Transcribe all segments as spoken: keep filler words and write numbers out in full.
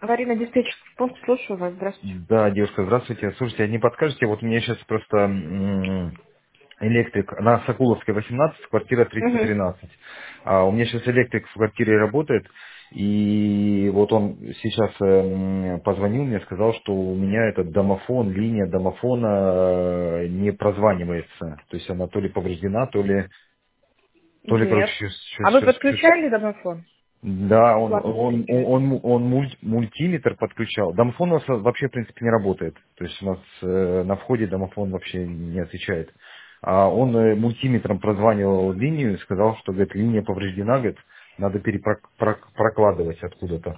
Аварийный диспетчерский пункт, слушаю вас, здравствуйте. Да, девушка, здравствуйте. Слушайте, а не подскажете, вот у меня сейчас просто м, электрик на Сокуловской восемнадцать, квартира триста Угу. тринадцать. А у меня сейчас электрик в квартире работает, и вот он сейчас э, м, позвонил мне, сказал, что у меня этот домофон, линия домофона э, не прозванивается. То есть она то ли повреждена, то ли, то ли, короче, Нет. А вы сейчас, подключали домофон? да, он, Плату он, все-таки. он, он, он муль- мультиметр подключал. Домофон у нас вообще, в принципе, не работает. То есть у нас э, на входе домофон вообще не отвечает. А он э, мультиметром прозванивал линию и сказал, что, говорит, линия повреждена, говорит, надо перепрокладывать откуда-то.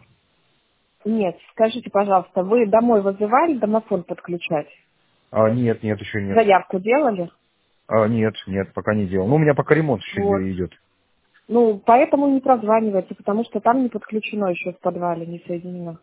Нет, скажите, пожалуйста, вы домой вызывали домофон подключать? А, нет, нет, еще нет. Заявку делали? А, нет, нет, пока не делал. Ну, у меня пока ремонт Вот. еще идет. Ну, поэтому не прозванивайте, потому что там не подключено еще в подвале, не соединено.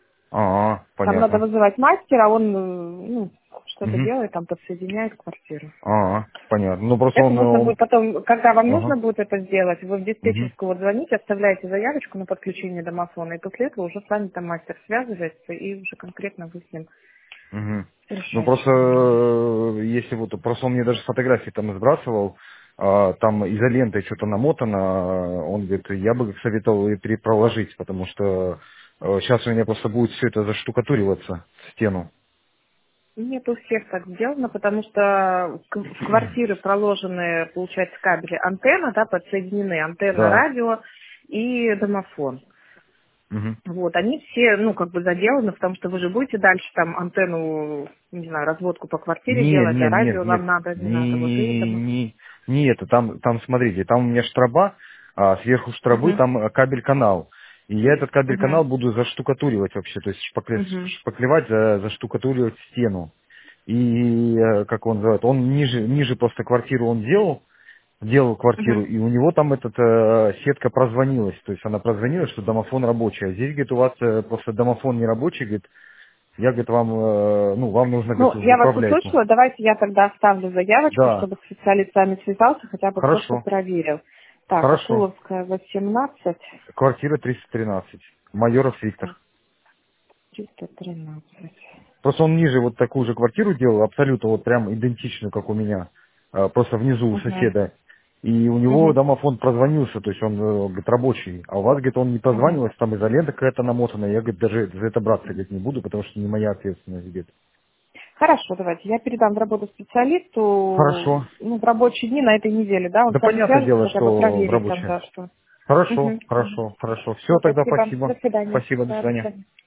А, Там надо понятно. вызывать мастера, он э, ну, что-то Угу. делает, там подсоединяет квартиру. А, понятно. Ну, просто Это он... нужно он... будет потом, когда вам нужно Ага. будет это сделать, вы в Угу. диспетчерскую вот звоните, оставляете заявочку на подключение домофона, и после этого уже с вами там мастер связывается, и уже конкретно вы с ним Мгм. Ну решаете просто проблему. э, если вот просто он мне даже фотографии там сбрасывал, а, там изолентой что-то намотано, а, он говорит, я бы советовал ее перепроложить, потому что сейчас у меня просто будет все это заштукатуриваться в стену. Нет, у всех так сделано, потому что к- в квартиры проложены, получается, кабели антенна, да, подсоединены антенна, Да. радио и домофон. Мгм. Вот, они все, ну, как бы заделаны, потому что вы же будете дальше там антенну, не знаю, разводку по квартире Нет, делать, а нет, нет, радио нет, вам надо, не надо, вот и не, домофон. не, не это, там, там, смотрите, там у меня штраба, а сверху штробы Угу, там э, кабель-канал. И я этот угу, кабель-канал буду заштукатуривать вообще, то есть шпакле- угу, шпаклевать, за, заштукатуривать стену. И, э, как он называет, он ниже, ниже просто квартиру он делал, делал угу. квартиру, и у него там этот э, сетка прозвонилась, то есть она прозвонила, что домофон рабочий, а здесь, говорит, у вас э, просто домофон не рабочий, говорит, я, говорит, вам, э, ну, вам нужно, говорит, Ну, в я вас управляйку. услышала, давайте я тогда оставлю заявочку, Да, чтобы специалист с вами связался, хотя бы просто хорошо, проверил. Так, хорошо. Акуловская, восемнадцать, Квартира триста тринадцать. Майоров Виктор. так, триста тринадцать. Просто он ниже вот такую же квартиру делал, абсолютно вот прям идентичную, как у меня, э, просто внизу у Угу, соседа. И у него угу, домофон прозвонился, то есть он, э, говорит, рабочий. А у вас, говорит, он не угу. прозванивался, там изолента какая-то намотана. Я, говорит, даже за это браться, говорит, не буду, потому что не моя ответственность, говорит. Хорошо, давайте. Я передам в работу специалисту, Хорошо. ну, в рабочие дни на этой неделе, да, он Да с вами понятное свяжется, дело, хотя бы что в проверить там, рабочее. да, что. Хорошо, Угу. хорошо, хорошо. Все, Все, тогда спасибо. До спасибо. свидания. Спасибо, до Да, до свидания. свидания.